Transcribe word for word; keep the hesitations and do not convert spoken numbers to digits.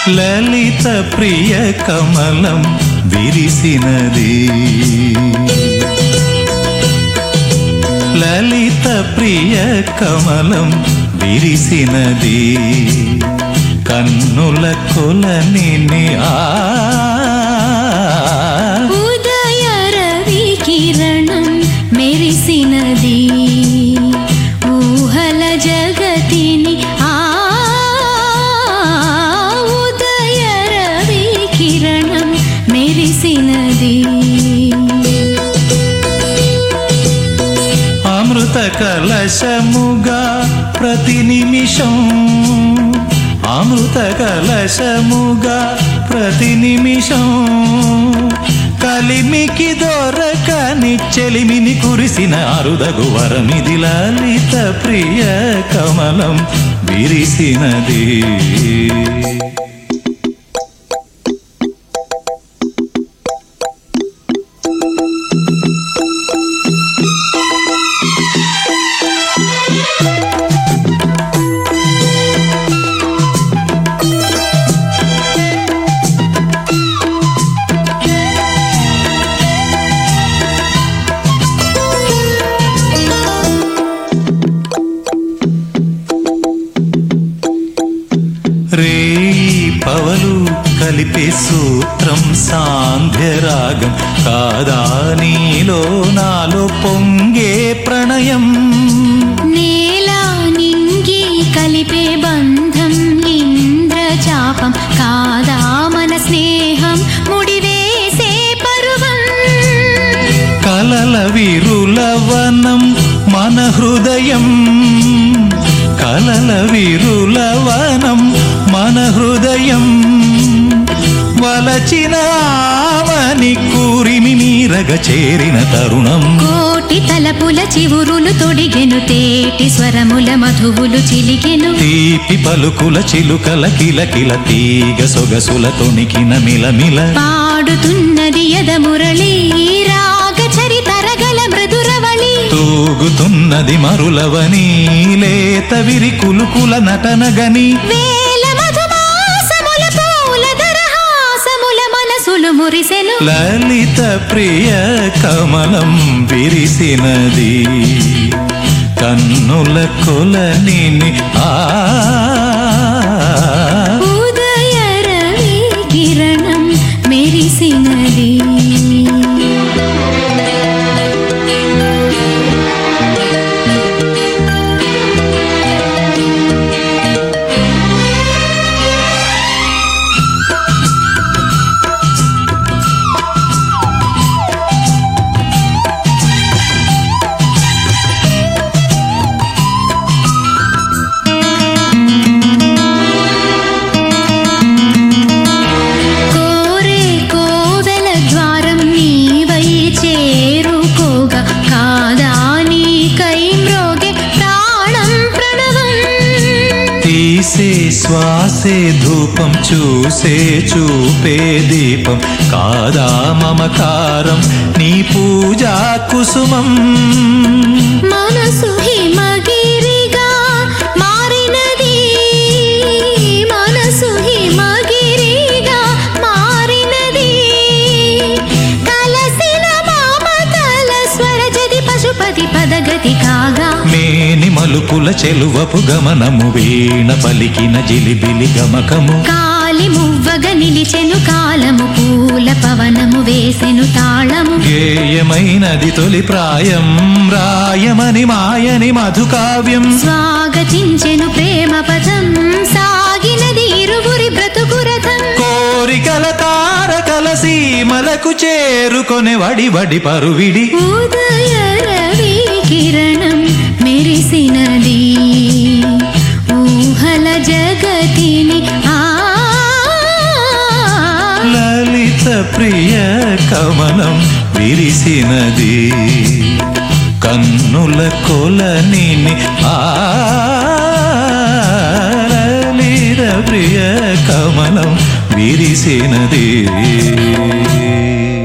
లలిత ప్రియ కమలం విరిసినది లలిత ప్రియ కమలం విరిసినది కన్నుల కొలని ఆ ఉదయ రవి కిరణం మెరిసినది ఊహల జగతిని ఆ ఉదయ రవి కిరణం మెరిసినది అమృత కలశముగా ప్రతి నిమిషం అమృత కలశముగా ప్రతి నిమిషం కలిమికి దొరకని చెలిమిని కురిసిన అరుదగు వరమిది లలిత ప్రియ కమలం విరిసినది రే పవలు కలిపే సూత్రం సాంధ్యరాగం కాదా నీలో నాలో పొంగే ప్రణయం నేల నింగి కలిపే బంధం ఇంద్రచాపం కాదా మన స్నేహం ముడివేసే పరువం కలల విరులవనం మన హృదయం కలల విరులవనం మన హృదయం వలచిన ఆవని కూరిమి మీరగ చేరిన తరుణం కోటి తలపుల చివురులు తొడిగెను తేటి స్వరముల మధువులు చిలికెను తీపి పలుకుల చిలుకల కిలకిల తీగ సొగసుల తొణికిన మిలమిల పాడుతున్నది యద మురళి రాగ చరితరగల మృదురవళి తూగుతున్నది మరులవని లేత విరి కులుకుల నటనగని వేల మధుమాసముల పూల దరహాసముల మనసులు మురిసెను లలిత ప్రియ కమలం విరిసినది కన్నుల కొలని ఆ ఉదయ రవి కిరణం మెరిసినది శ్వాసే ధూపం చూసే చూపే దీపం కాదా మమకారం నీ పూజా కుసుమం మనసు హిమగిరిగా మారినది మనసు హిమగిరిగా మారినది కలసిన మమతల స్వరజది పశుపతి పదగతి కాగా మేని మలుపుల చెలువపు గమనము వీణ పలికిన జిలిబిలి గమకము కాలి మువ్వగ నిలిచెను కాలము పూల పవనము వేసెను తాళము గేయమైనది తొలి ప్రాయం రాయమని మాయని మధుకావ్యం స్వాగతించెను ప్రేమ పదం సాగినది ఇరువురి బ్రతుకురథం కోరికల తారకల సీమలకు చేరుకొనే వడి వడి పరువిడి ఉదయ రవి కిరణం మెరిసినది ఊహల జగతిని ఆ లలిత ప్రియ కమలం విరిసినది కన్నుల కొలని ఆ లలిత ప్రియ కమలం విరిసినది.